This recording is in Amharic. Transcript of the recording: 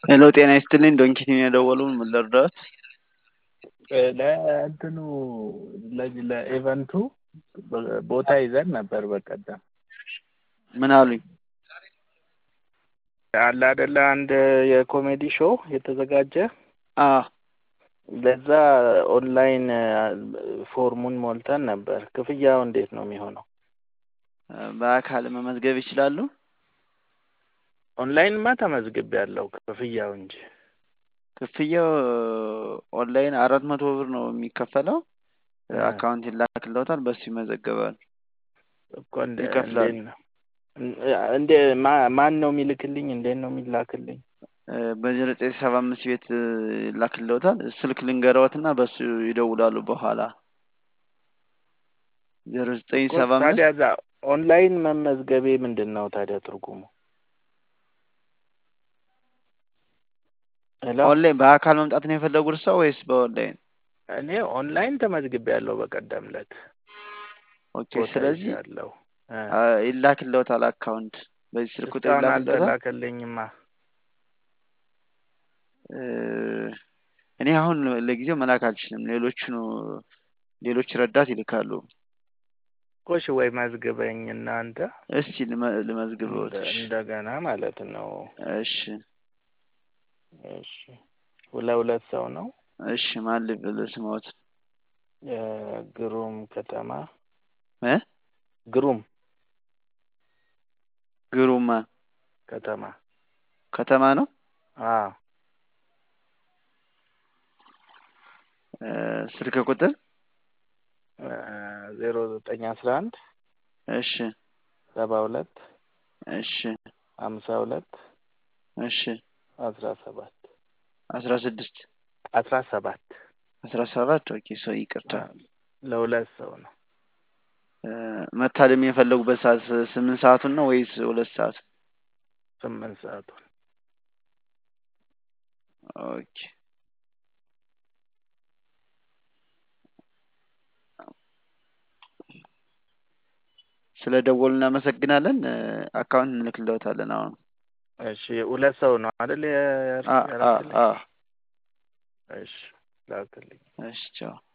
ሄሎ ጤና ይስጥልኝ ዶንኪቲ ነው የደወሉን ምን ልርዳዎት? ለእንትኑ ለኢቨንቱ ቦታ ይዘን ነበር በቀደም። ምን አሉኝ? አለ አይደለ አንድ የኮሜዲ ሾው የተዘጋጀ አዎ ለዛ ኦንላይን ፎርሙን ሞልተን ነበር። ክፍያው እንዴት ነው የሚሆነው? በአካል መመዝገብ ይችላሉ? ኦንላይንማ ተመዝግቤያለሁ፣ ክፍያው እንጂ። ክፍያው ኦንላይን 400 ብር ነው የሚከፈለው። አካውንት ይላክልዎታል፣ በሱ ይመዘገባሉ። እኮ ይከፍላሉ። እንደ ማን ነው የሚልክልኝ? እንዴት ነው የሚላክልኝ? በ975 ቤት ይላክልዎታል። ስልክ ልንገረዎትና በሱ ይደውላሉ በኋላ። እኮ ታዲያ 0975 እዛ ኦንላይን መመዝገቤ ምንድነው ታዲያ ትርጉሙ? ሄሎ፣ ኦንላይን በአካል መምጣት ነው የፈለጉት ሰው ወይስ በኦንላይን? እኔ ኦንላይን ተመዝግቤያለሁ በቀደም ዕለት። ኦኬ ቦታ ስለዚህ ይዣለሁ። ይላክልዎታል። አካውንት በዚህ ስልክ ቁጥር እስካሁን ይላክልዎታል። አልተላከልኝማ። እኔ አሁን ለጊዜው መላክ አልችልም። ሌሎች ረዳት ይልካሉ። ቆሽ ወይ መዝግበኝ እናንተ። እስቲ ልመዝግበዎት። እሺ እንደገና ማለት ነው። እሺ እሺ፣ ሁለት ሰው ነው። እሺ ማን ልበል ስሞት? ግሩም ከተማ። እ ግሩም ግሩማ ከተማ ነው። አዎ። ስልክ ቁጥር 0911 እሺ 72 እሺ 52 እሺ 17 16 17 17 ኦኬ። ሰው ይቅርታ፣ ለሁለት ሰው ነው። መታደም የፈለጉበት ሰዓት 8 ሰዓቱን ነው ወይስ 2 ሰዓት? 8 ሰዓቱ። ኦኬ ስለ ደወሉ እናመሰግናለን። አካውንት እንልክልዎታለን አሁን። እሺ፣ ሁለት ሰው ነው አይደል? አ አ ያረክልኝ። አ እሺ ላክልኝ። እሺ ቻው።